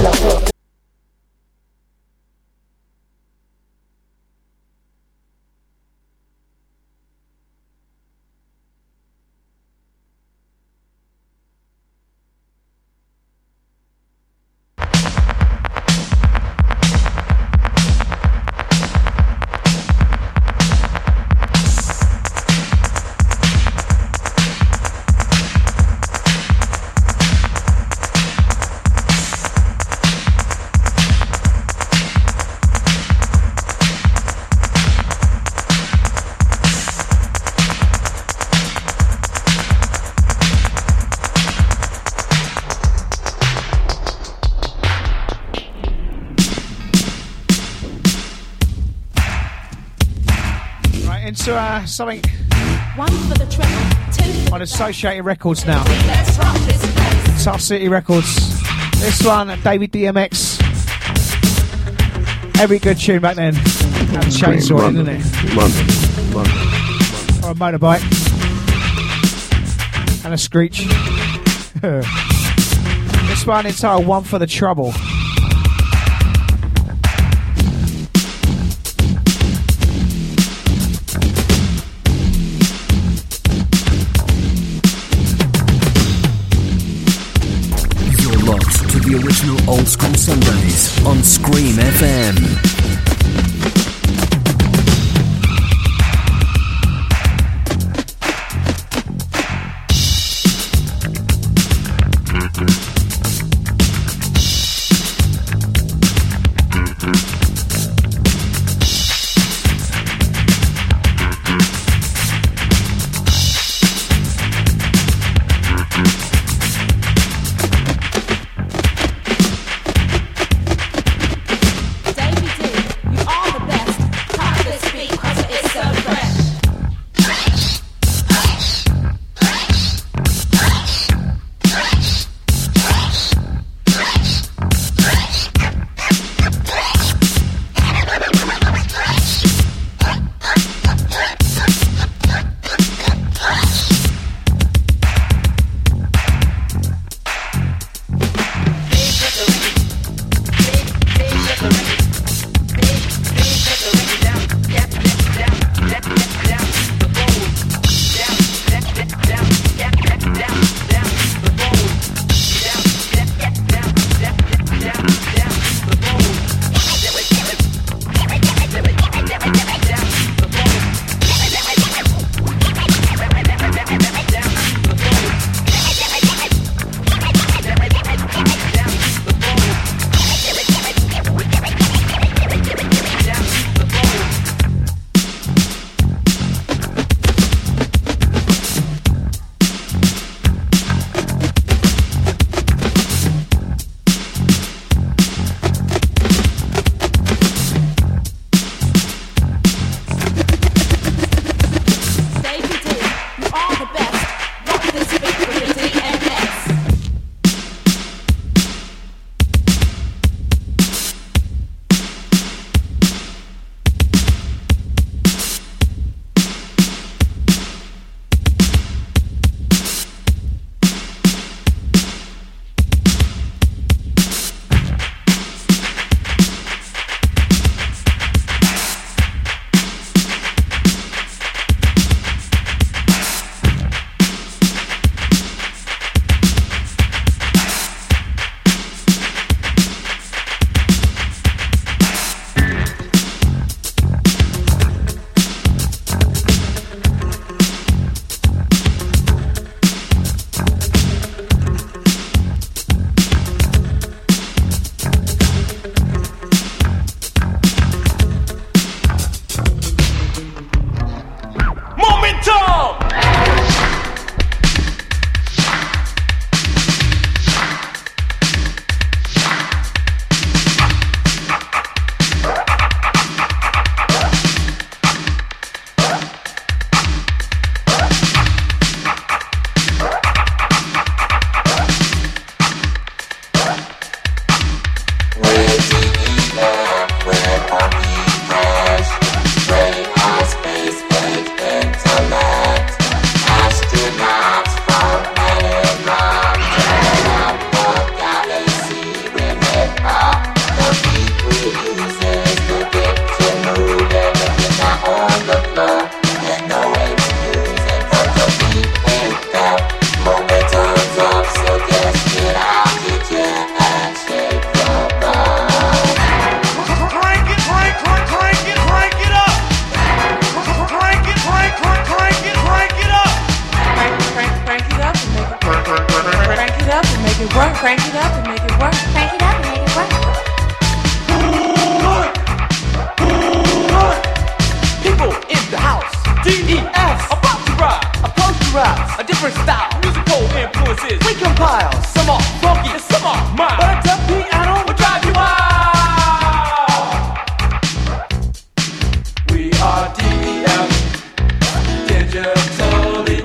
into something One for the treble, two on Associated Records now. Let's rock this place. Tough City Records. This one, David DMX. Every good tune back then. Had a chainsaw in, didn't it? Or a motorbike. And a screech. This one entitled One for the Trouble. The original Old School Sundays on Scream FM.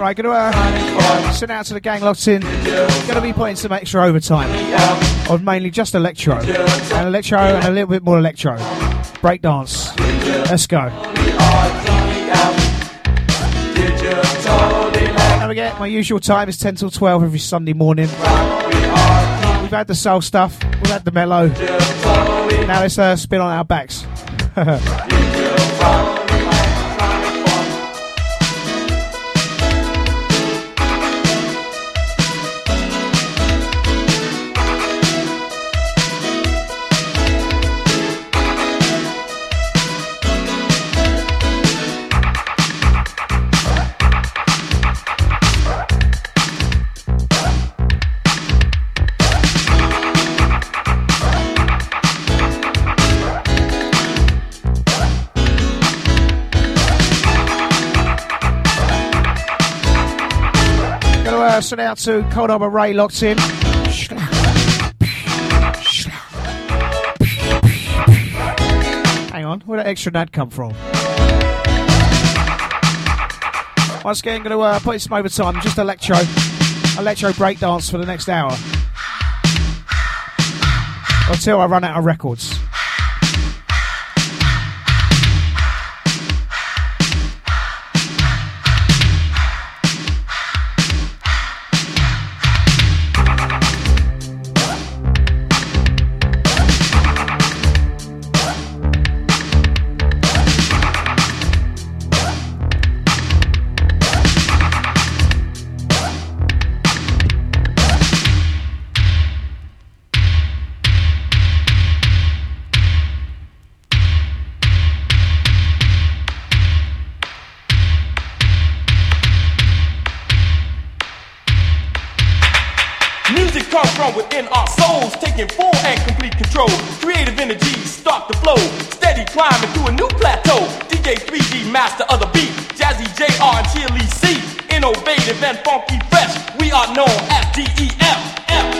Right, gonna send out to the gang locked in. Gonna be putting some extra overtime on mainly just electro and a little bit more electro. Breakdance. Let's go. Don't forget, my usual time is 10 till 12 every Sunday morning. We've had the soul stuff, we've had the mellow. Now let's spin on our backs. Send out to Cold Harbour Ray locked in. Hang on, where'd that extra nad come from? Once again, going to put some overtime, just electro breakdance for the next hour until I run out of records. Within our souls, taking full and complete control. Creative energies start to flow, steady climbing to a new plateau. DJ 3D, master of the beat, Jazzy JR and Chili C, innovative and funky fresh. We are known as DEF.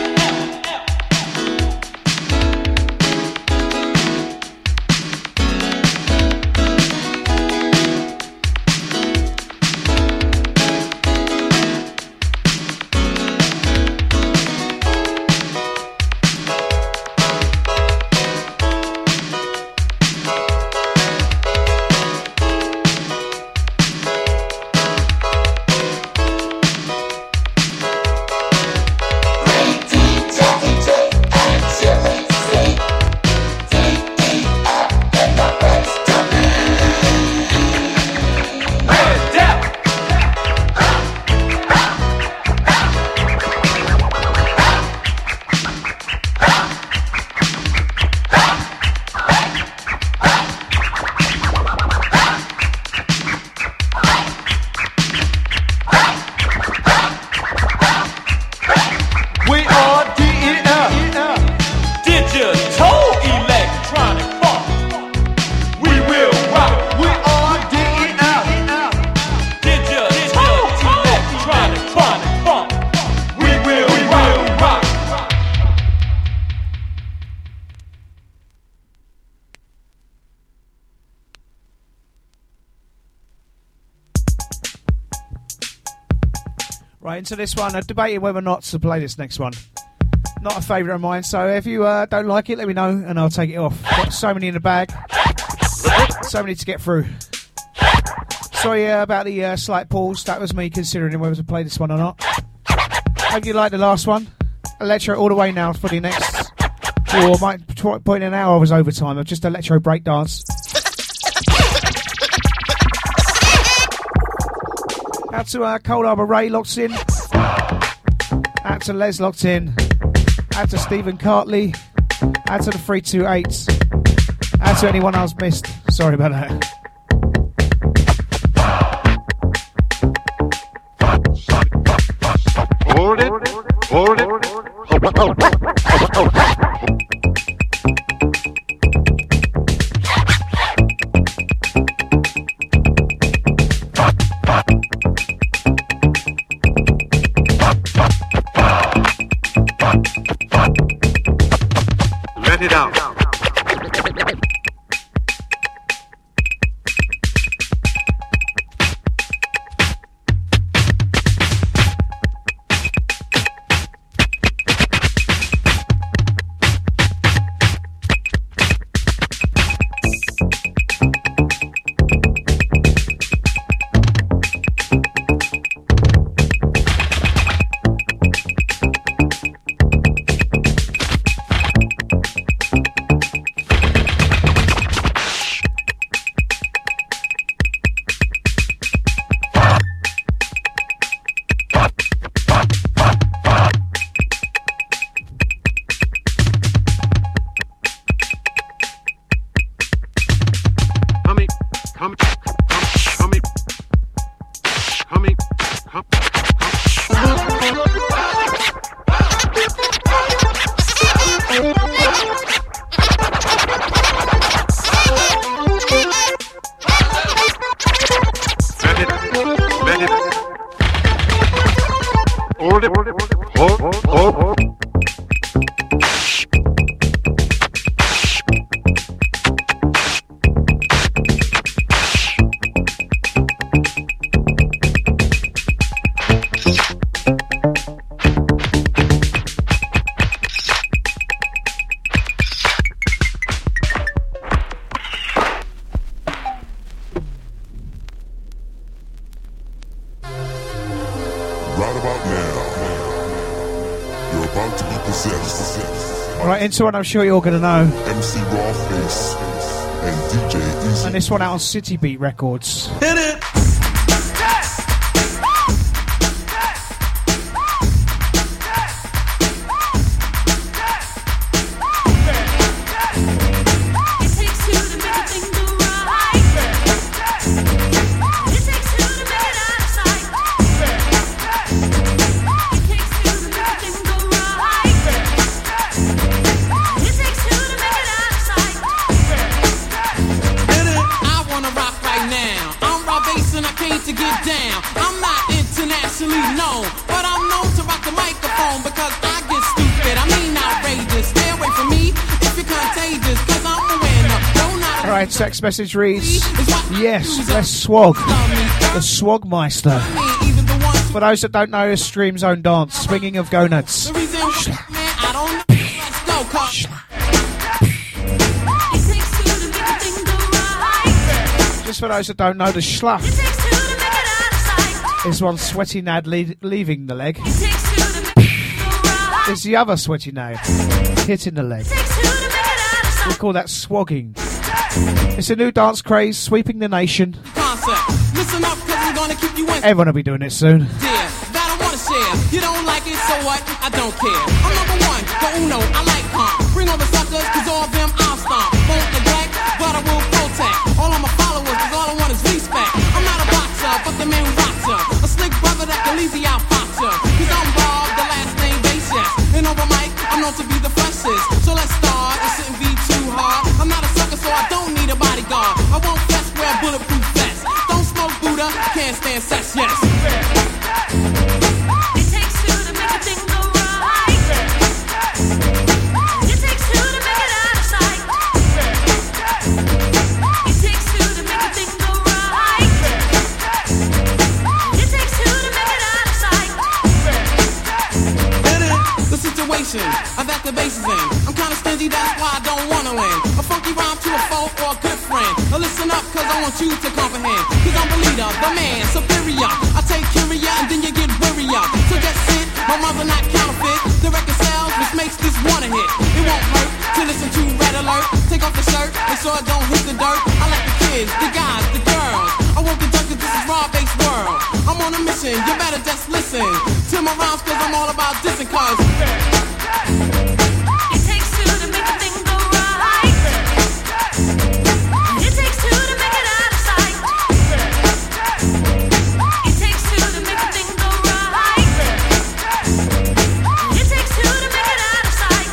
Right, into this one. I'm debating whether or not to play this next one. Not a favourite of mine, so if you don't like it, let me know and I'll take it off. Got so many in the bag. So many to get through. Sorry about the slight pause. That was me considering whether to play this one or not. Hope you liked the last one. Electro all the way now for the next... Or might point an hour was overtime of just electro breakdance. Out to Cold Harbour Ray locked in. Out to Les locked in. Out to Stephen Cartley. Out to the 328s. Out to anyone else missed. Sorry about that. Hold it. Hold it. Let it out. Right, into one I'm sure you're going to know. MC Rawface and DJ Easy. And this one out on City Beat Records. Hit it! Text message reads, yes, let's swag. The Swagmeister. For those that don't know, the Stream's own dance, swinging of gonads. Just for those that don't know, the schluff is one sweaty nad leaving the leg. There's the other sweaty nad hitting the leg. We call that swagging. It's a new dance craze sweeping the nation. Listen up, cause I'm gonna keep you in. Everyone will be doing it soon. Yeah, that I wanna share. You don't like it, so what? I don't care. I'm number one, the uno, I like calm. Bring all the suckers, cause all of them I'll stomp. Won't neglect, but I will protect. All of my followers, cause all I want is respect. I'm not a boxer, but the man who rocks ya. A slick brother that can easy out fox ya. Cause I'm Bob, the last name basis. And over mic, I'm known to be the freshest. So let's start, it shouldn't be too hard. I'm not a sucker, so I don't need a bodyguard. I won't vest, wear bulletproof vest. Don't smoke Buddha, can't stand sex, yes. It takes two to make a thing go right. It takes two to make it out of sight. It takes two to make a thing go right. It takes two to make it out of sight. The situation I've got the bases in. I'm kinda stingy, that's why I don't wanna win. A funky rhyme to a foe or a good friend. Now listen up, cause I want you to comprehend. Cause I'm the leader, the man, superior. I take Kyria and then you get wearier. So just sit, my mother not counterfeit. The record sells, which makes this one a hit. It won't hurt to listen to Red Alert. Take off the shirt, make sure it don't hit the dirt. I like the kids, the guys, the girls. I won't conduct cause this is raw-based world. I'm on a mission, you better just listen to my rhymes cause I'm all about dissing cause It takes two to make a thing go right. It takes two to make it out of sight. It takes two to make a thing go right. It takes two to make it out of sight.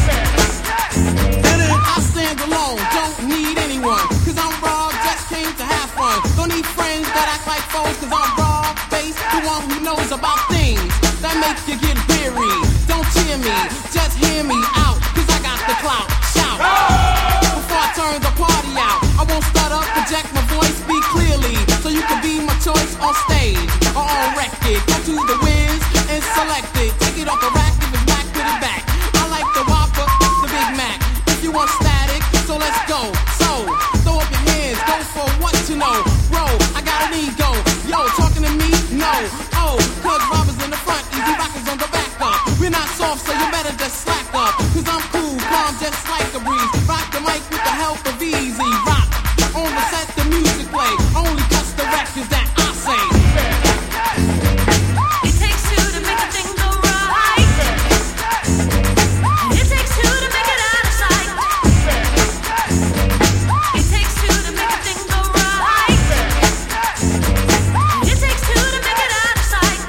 I stand alone, don't need anyone. Cause I'm raw, just came to have fun. Don't need friends that act like foes. Cause I'm raw, based, the one who knows about things that make you get weary. Don't cheer me, just hear me out. Cause I got the clout, shout. Before I turn the party out, I won't stutter, project my voice, speak clearly. So you can be my choice on stage or on record. Go to the Wiz and select it. Take it off the rack, if it's back, put it back. I like the Whopper, the Big Mac. If you want static, so let's go. So, throw up your hands, go for what you know. Bro, I got an ego. Yo, talking to me? No. Oh, cause robbers in the front, easy rockers on the back up. We're not soft, so you better just slack up. Cause I'm cool, calm, just like a breeze. Rock the mic with the help of Easy Rock. On the set, the music play. Only cuss the records that I say. It takes two to make a thing go right. It takes two to make it out of sight. It takes two to make a thing go right. It takes two to make it out of sight.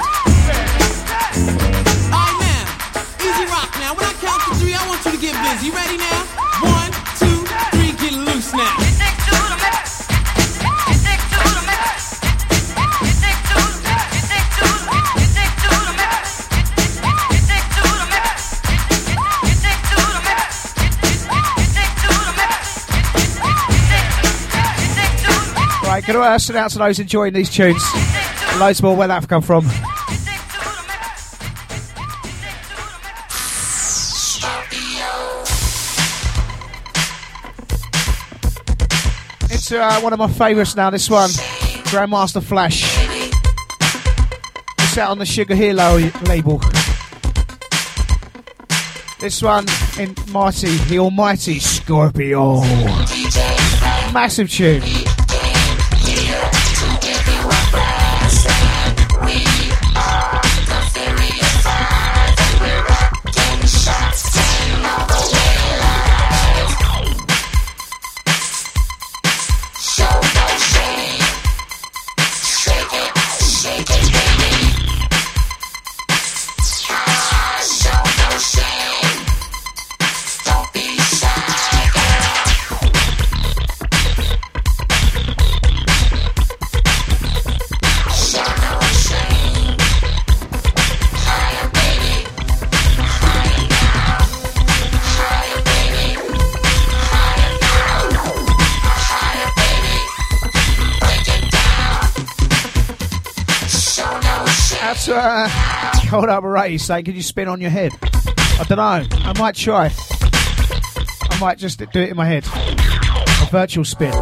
Alright now, Easy Rock now. When I count to three, I want you to get busy. Ready now? 1, 2, 3, get loose now. It takes two to make. It takes two to make. It takes two. It takes two. It takes two to make. It takes two to make. It takes two to make. It takes two to make. It takes two. Right, going to send out to those enjoying these tunes. Loads more where that come from. Into one of my favourites now, this one. Grandmaster Flash. It's out on the Sugar Hero label. This one in Mighty, the Almighty Scorpio. Massive tune. Hold up a Ray saying, can you spin on your head? I don't know. I might try. I might just do it in my head. A virtual spin.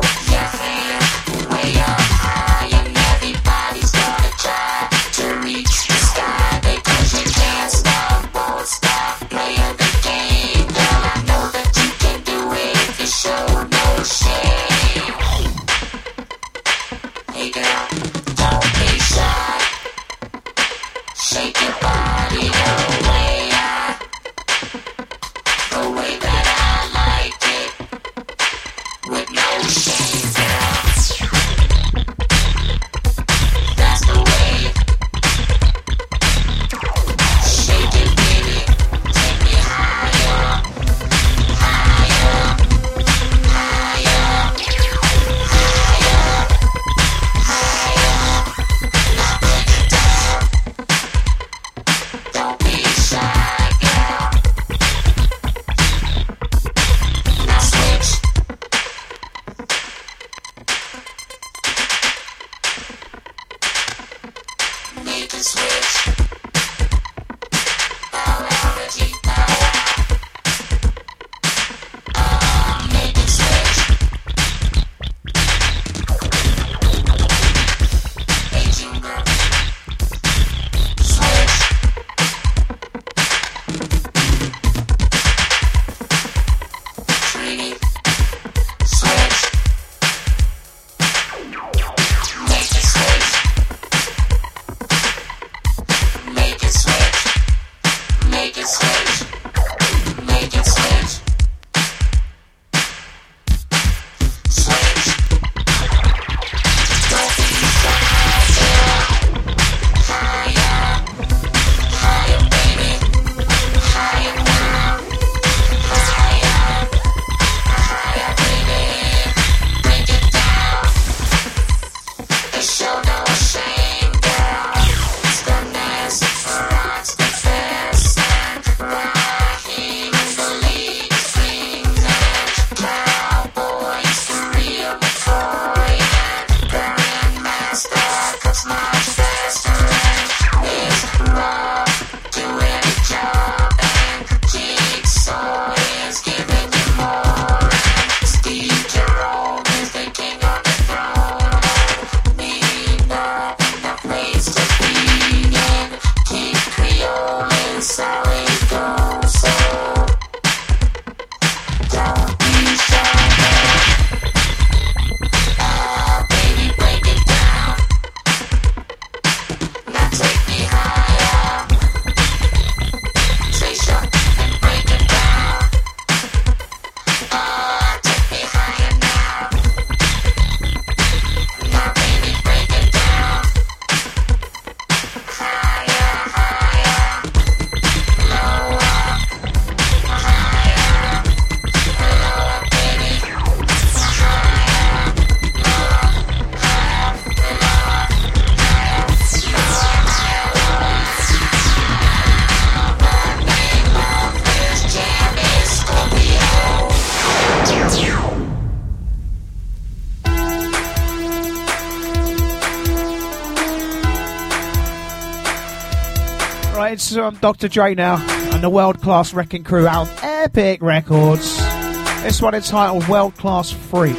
It's Dr. Dre now and the World Class Wrecking Crew out of Epic Records. This one entitled World Class Freak.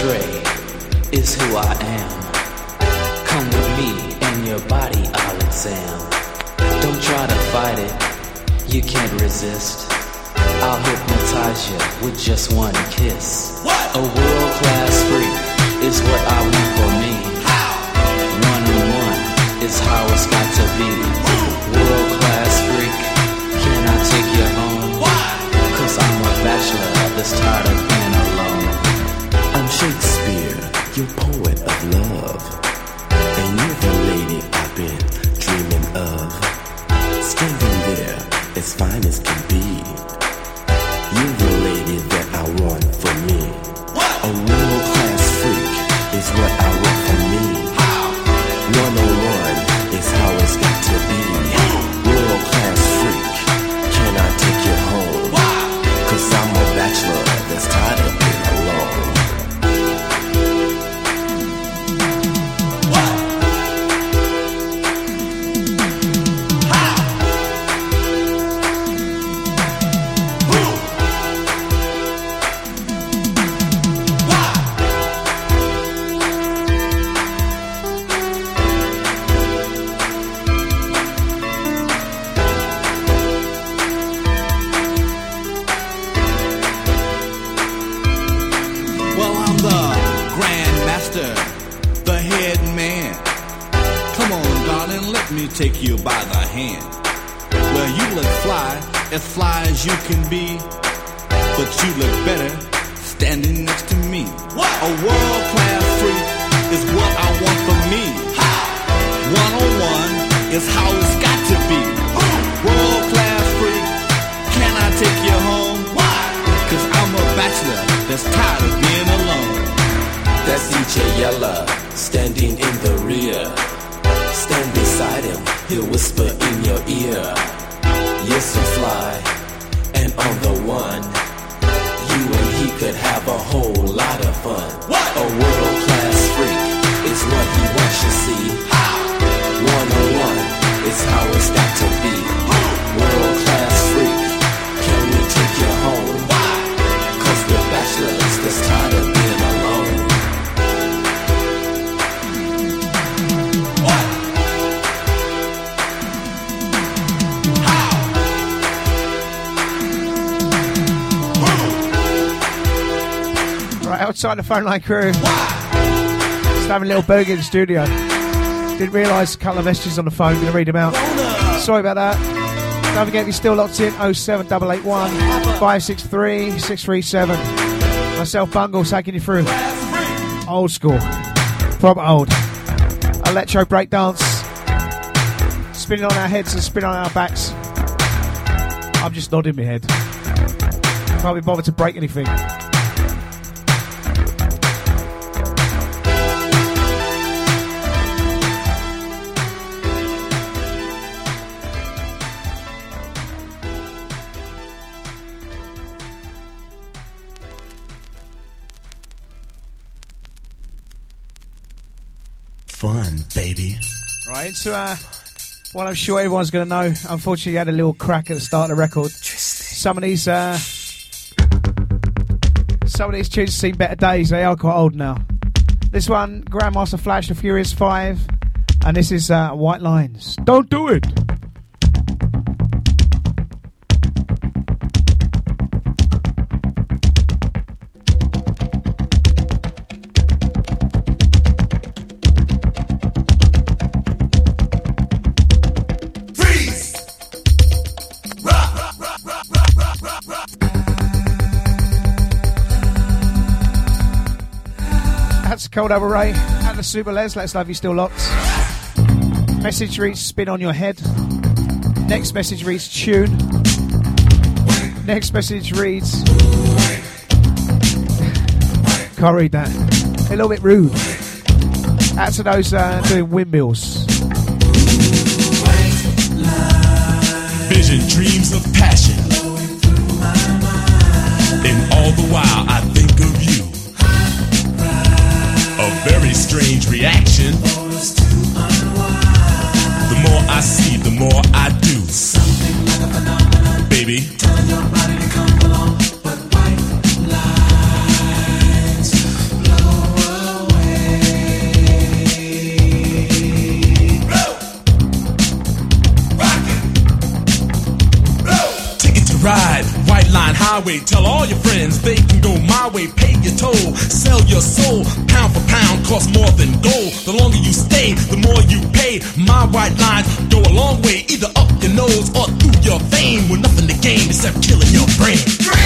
astray is who I am. Come with me and your body I'll exam. Don't try to fight it, you can't resist. I'll hypnotize you with just one kiss. A world-class freak is what I want for me. One-on-one is how it's got to be. World-class freak, can I take you home? Cause I'm a bachelor that's tired of being alone. I'm Shakespeare, your poet of love, and you're the lady I've been dreaming of. Standing there, as fine as can be. You're the lady that I want for me. A world-class freak is what I want for me. One-on-one is how it's got to be. World-class freak, can I take you home? Cause I'm a bachelor that's tired of being alone. Take you by the hand. Well, you look fly as you can be, but you look better standing next to me. A world-class freak is what I want for me. One-on-one is how it's got to be. World-class freak, can I take you home? Cause I'm a bachelor that's tired of being alone. That's DJ Yella, standing in the rear. Stand beside him, he'll whisper in your ear. You're so fly, and on the one, you and he could have a whole lot of fun. A world-class freak is what he wants you see. One-on-one is how it's got to be. World-class freak, can we take you home? Cause we're bachelors that's tired of being alone. Outside the phone line crew, just having a little burger in the studio. Didn't realise a couple of messages on the phone. Gonna read them out. Sorry about that. Don't forget, if you're still locked in, 07881 563 637. Myself, Bungle, taking you through old school, proper old electro breakdance, spinning on our heads and spinning on our backs. I'm just nodding my head. Can't be bothered to break anything. Fun, baby. Right, so what I'm sure everyone's going to know, unfortunately you had a little crack at the start of the record. Some of these tunes seem better days, they are quite old now. This one, Grandmaster Flash, The Furious 5, and this is White Lines. Don't do it! Cold Over Ray and the Super Les, let's love you still locked. Message reads spin on your head. Next message reads tune. Next message reads can't read that. A little bit rude. Out to those doing windmills. Vision, dreams of passion. And all the while I think of you. A very strange reaction. The more I see, the more I do. Something like a phenomenon, baby. Telling your body to come along, but white lines flow. highway. Tell all your friends they can go my way. Pay your toll, sell your soul. Pound for pound costs more than gold. The longer you stay, the more you pay. My white lines go a long way, either up your nose or through your vein. With nothing to gain except killing your brain.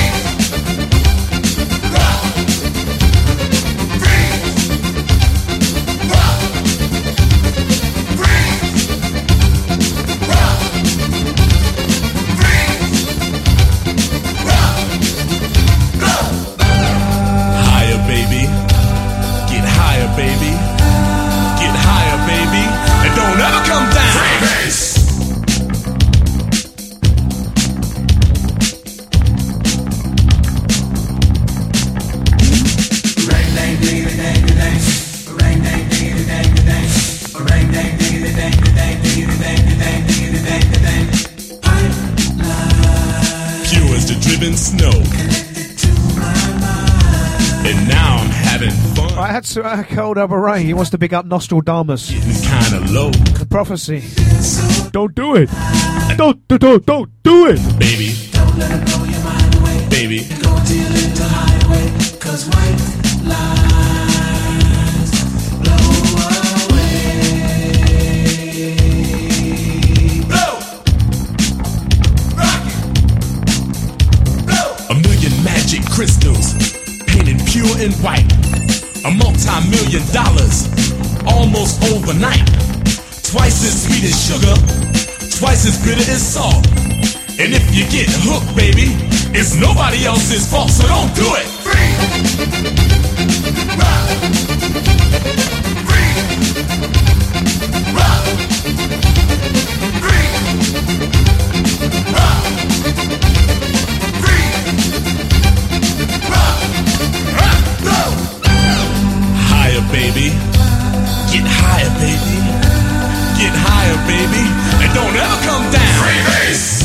Baby, get higher, baby, and don't ever come down. Freebase. Pure as the driven snow. And now I'm having fun. I had to cold over Ray. He wants to big up Nostradamus. Getting kind of low. The prophecy. Don't do it. Don't do it. Baby. Don't let it blow your mind away. Baby. Go till into highway. Cause white lies blow away. Blow. Rock it. Blow. A million magic crystals. Painted pure and white. A multi-million dollars. Almost overnight. Twice as sweet as sugar. Twice as bitter as salt. And if you get hooked, baby, it's nobody else's fault, so don't do it. Higher, baby. Get higher, baby. Get higher, baby. And don't ever come down. Freebase.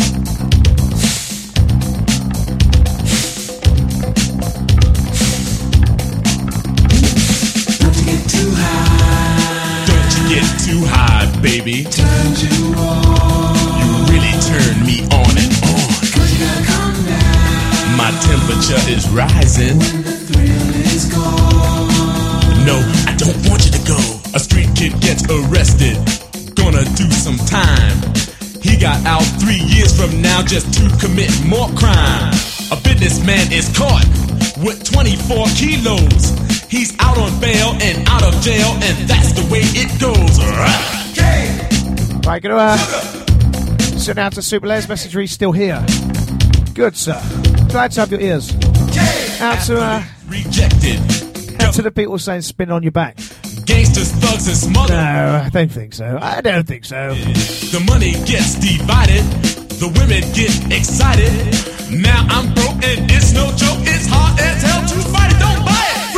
Get too high, baby. Turns you on. You really turn me on and on. Cause you gotta come down. My temperature is rising. When the thrill is gone. No, I don't want you to go. A street kid gets arrested. Gonna do some time. He got out 3 years from now just to commit more crime. A businessman is caught with 24 kilos. He's out on bail and out of jail, and that's the way it goes. Right, gonna send out to Super Les message. He's still here. Good, sir. Glad to have your ears. Out to rejected. Out to the people saying spin on your back. Gangsters, thugs, and smugglers. No, I don't think so. I don't think so. The money gets divided. The women get excited. Now I'm broke and it's no joke. It's hard as hell to fight it. Don't buy it.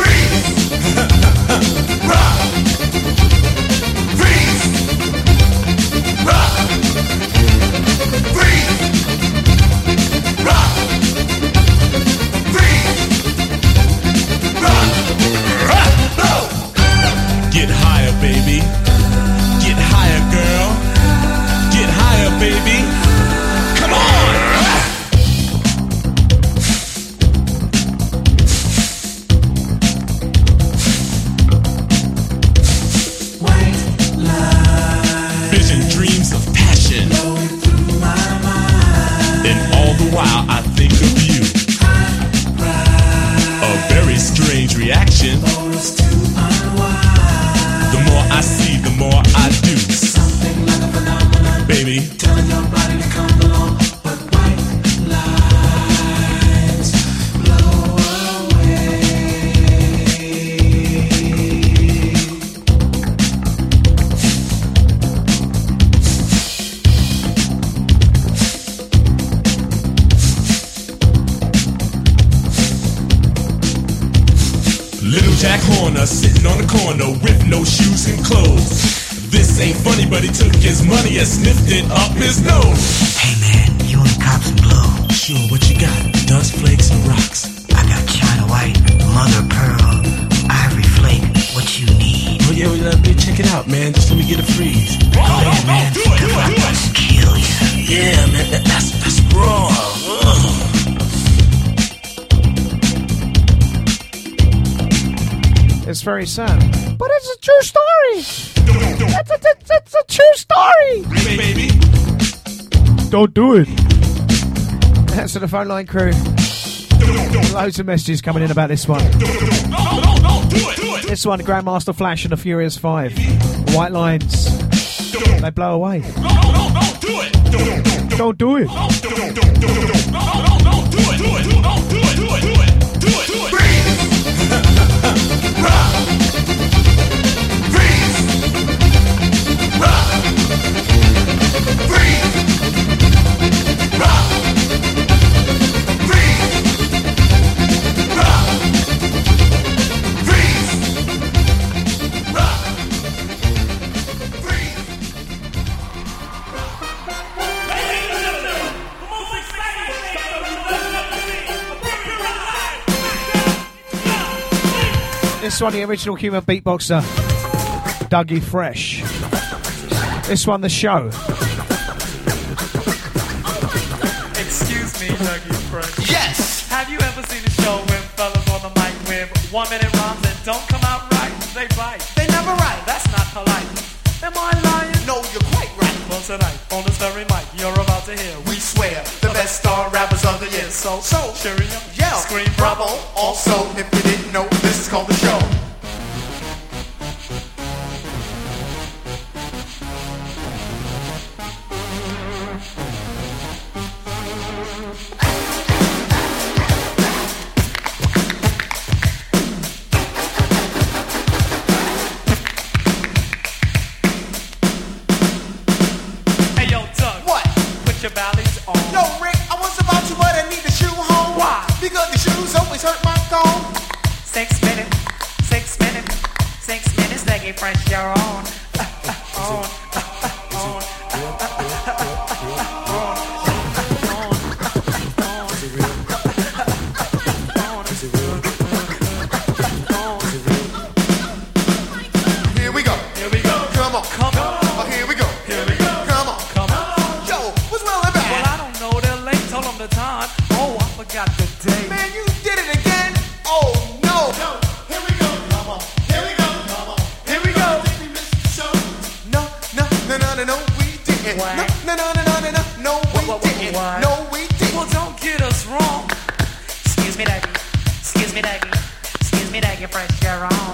Rock. Freeze. Rock. Freeze. Rock. Freeze. Rock. Rock. Get higher, baby. Get higher, girl. Get higher, baby. Come on. Vision, dreams of passion. And all the while I think of you. A very strange reaction. The more I see, the more I do. Something like a phenomenon. Baby. Telling your body to come along. But white lines blow away. Little Jack Horner sitting on the corner with no shoes and clothes. This ain't funny, but he took his money and sniffed it up his nose. Hey man, you want cops and blow? Sure, what you got? Dust flakes and rocks. I got China White, Mother Pearl, Ivory Flake. What you need? Oh yeah, well, check it out, man. Just let me get a freeze. Go ahead, man. Do it. I'll kill you. Yeah, man, that's raw. Ugh. That's very sad. But it's a true story. It's a true story. Baby. Don't do it. That's to the phone line crew. Loads of messages coming in about this one. No, do it. This one, Grandmaster Flash and the Furious 5. White lines. They blow away. No, do it. Don't do it. No, do it. This one, the original human beatboxer, Dougie Fresh. This one, the show. Excuse me, Dougie Fresh. Yes! Have you ever seen a show when fellas on the mic with 1 minute rhymes that don't come out right? They bite. They never write. That's not polite. Am I lying? No, you're quite right. Well, tonight, on this very mic, you're about to hear. We swear, the best star rappers of the year. So, cheerio, yeah, scream bravo. Also, if you didn't know, this is called the show. Your bally's on. Yo, Rick, I was about to, but I need the shoe home. Why? Because the shoes always hurt my gone. 6 minutes, 6 minutes, 6 minutes, they get fresh, you're on. Here we go. Here we go. Come on. Come on. Oh, here we go. Here we go. Come on. Come on. Yo, what's well and bad? Well, I don't know, they're late, told them the time. Oh, I forgot the day. Man, you did it again. Oh, no. Here we go. Come on. Here we go. Come on. Here we go. We missed the show. No, we didn't. Why? No, we didn't. Why? No, we didn't. Well, don't get us wrong. Excuse me, Dougie. Excuse me, Dougie. Excuse me, Dougie, fresh, you're on.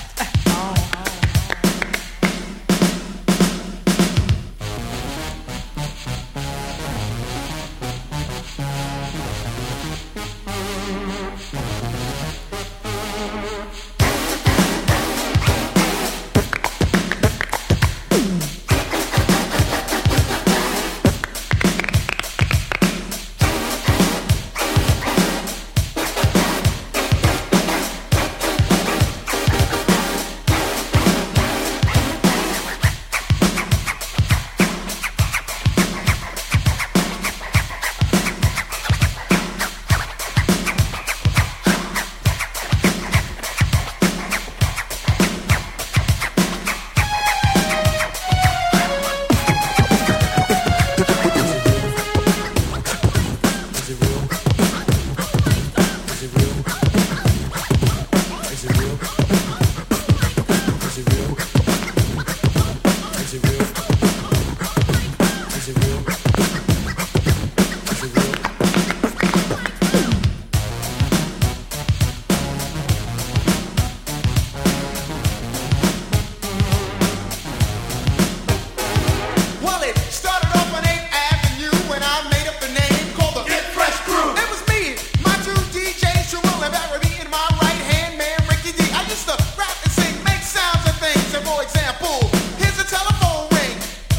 Well, it started off on 8th Avenue when I made up a name called the Get Fresh Crew. It was me, my two DJs, Sherrill and Barry, and my right-hand man, Ricky D. I used to rap and sing, make sounds and things. And for example, here's a telephone ring.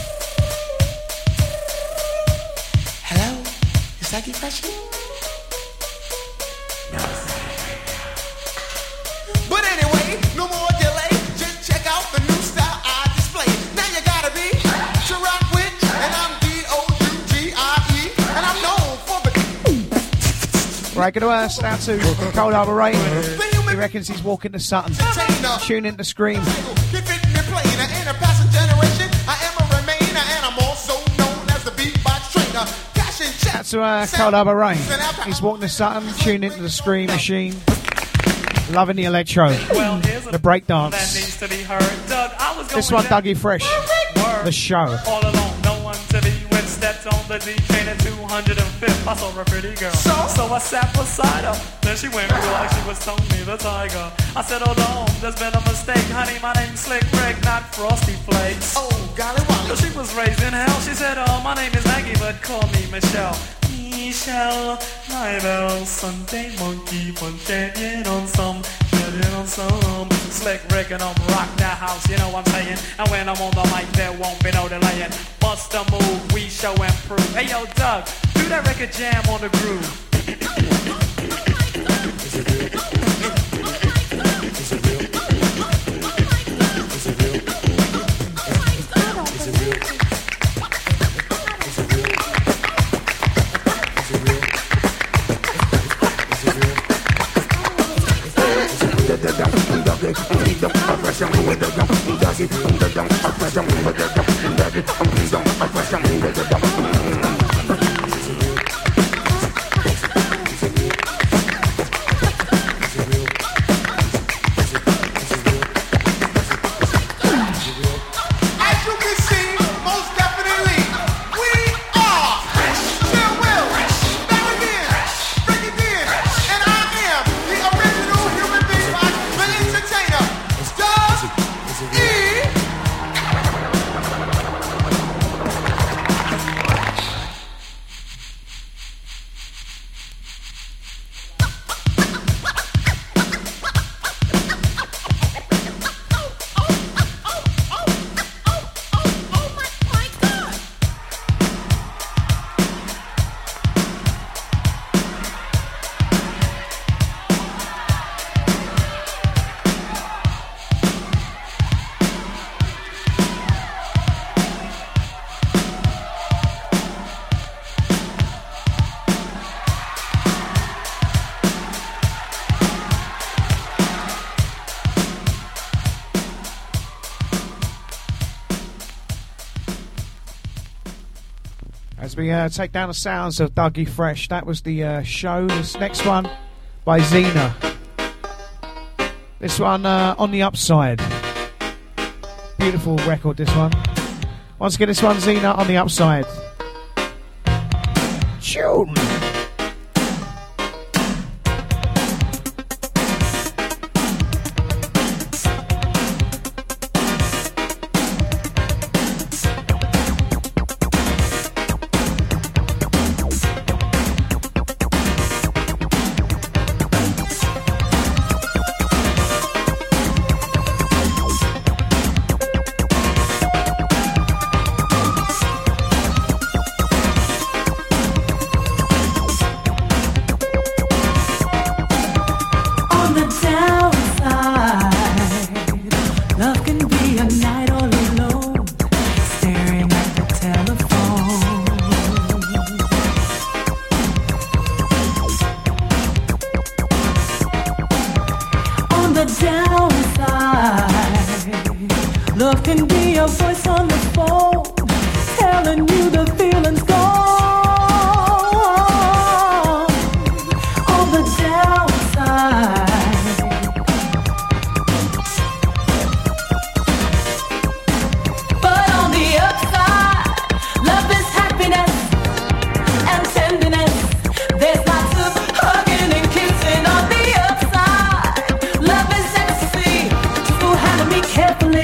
Hello? Is that Get Fresh? But anyway, no more delay. Just check out the new style I display. Now you gotta be to rock with, and I'm D-O-U-G-I-E, and I'm known for the Right, gonna shout to Cold Harbour Ray. He reckons he's walking to Sutton. Tune in to Scream. Keep it in plane, in a passing generation. I am a remainer, and I'm also known as the beatbox trainer. Cash and check. Shout to Cold Harbour Ray. He's walking to Sutton. Tune into the Scream machine. Loving the electro. Well, here's a The break that dance. needs to be heard. Doug, I was This going one, down Dougie Fresh. word. The show. All alone, no one to be with. Stepped on the D train at 205th. I saw a pretty girl, so I sat beside her. Then she went real like she was Tony the Tiger. I said, hold on, there's been a mistake, honey. My name's Slick Rick, not Frosty Flakes. Oh, golly, wow. She was raised in hell. She said, oh, my name is Maggie, but call me Michelle. Michelle, my bell, Sunday monkey, punching on some, getting on some. Slick Rick and rock that house, you know what I'm saying? And when I'm on the mic, there won't be no delaying. Bust a move, we show and prove. Hey yo, Doug, do that record jam on the groove. As we take down the sounds of Dougie Fresh, that was the show. This next one by Xena. This one on the upside. Beautiful record, this one. Once again, this one, Xena on the upside. Tune. Love can be a voice on the phone, telling you the feeling's gone. On the downside, but on the upside, love is happiness and tenderness. There's lots of hugging and kissing on the upside. Love is ecstasy, so handle me carefully.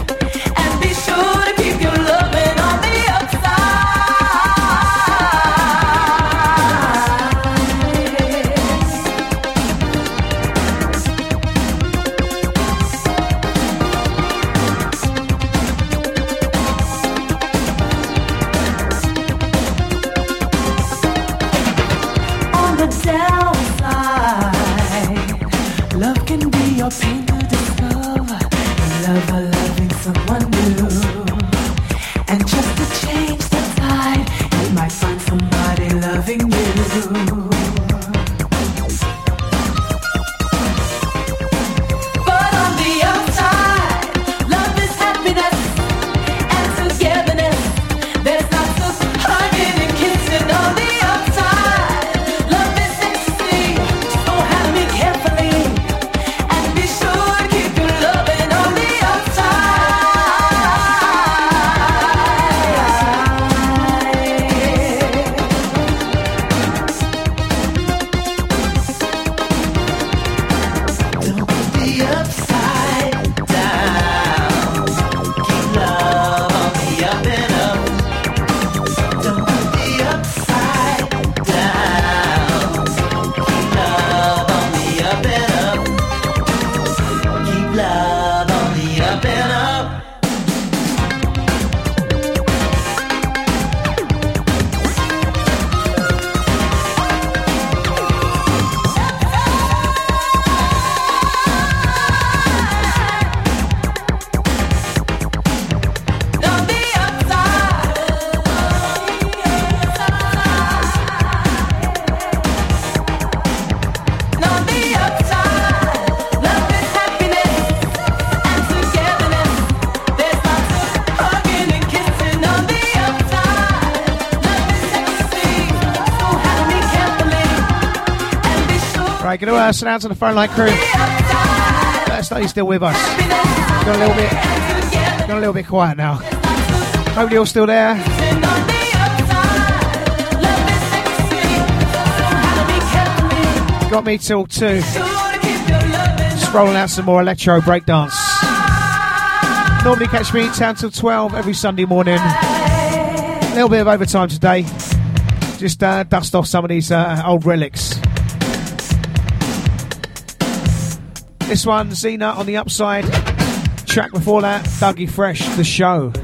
Pain to discover, love or loving someone new, and just to change the tide, you might find somebody loving you. But on the upside, love is happiness and togetherness. There's lots of hugging and kissing on the upside. Love is ecstasy, so handle me carefully. Right, gonna send out to the phone line crew. Let us know you're still with us. Got a little bit quiet now. Hope you're all still there. Got me till 2. Just rolling out some more electro breakdance. Normally catch me in town till 12 every Sunday morning. A little bit of overtime today. Just dust off some of these old relics. This one, Xena on the Upside. Track before that, Dougie Fresh, The Show.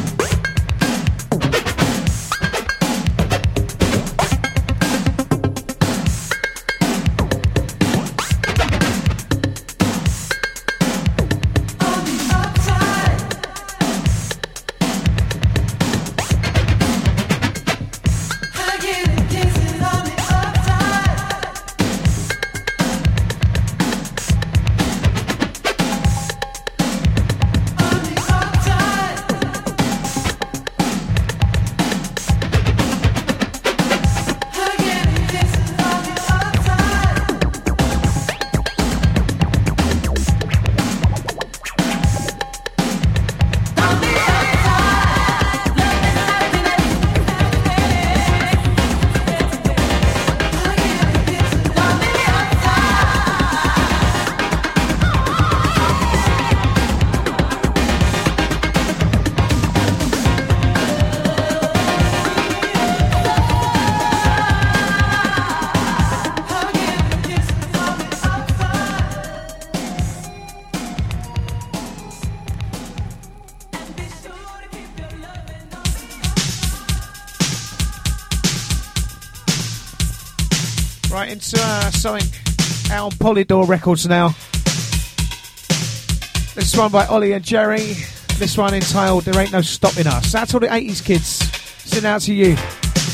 Right into something out on Polydor Records now. This one by Ollie and Jerry. This one entitled There Ain't No Stopping Us. That's all the 80s kids. Send out to you.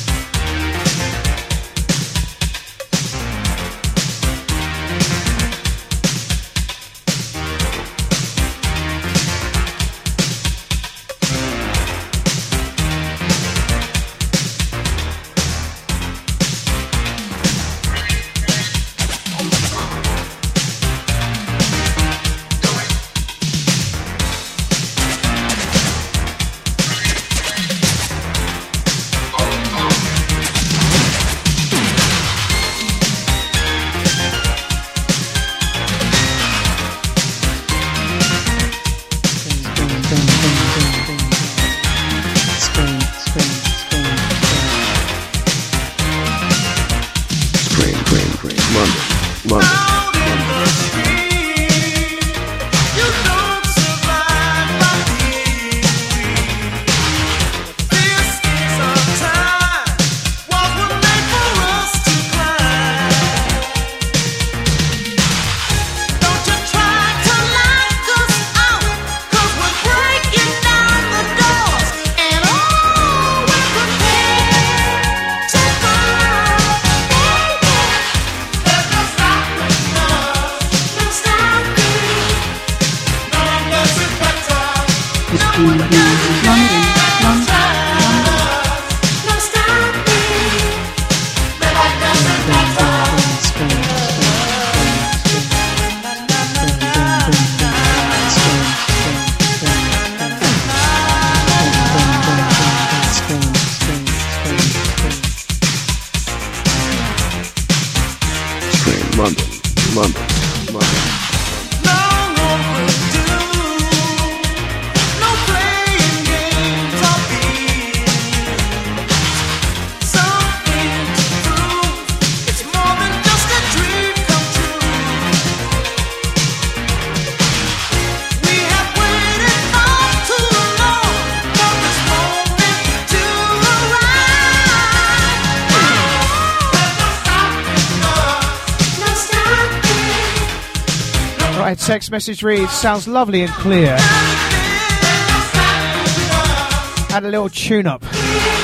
Text message reads, sounds lovely and clear. Had a little tune up.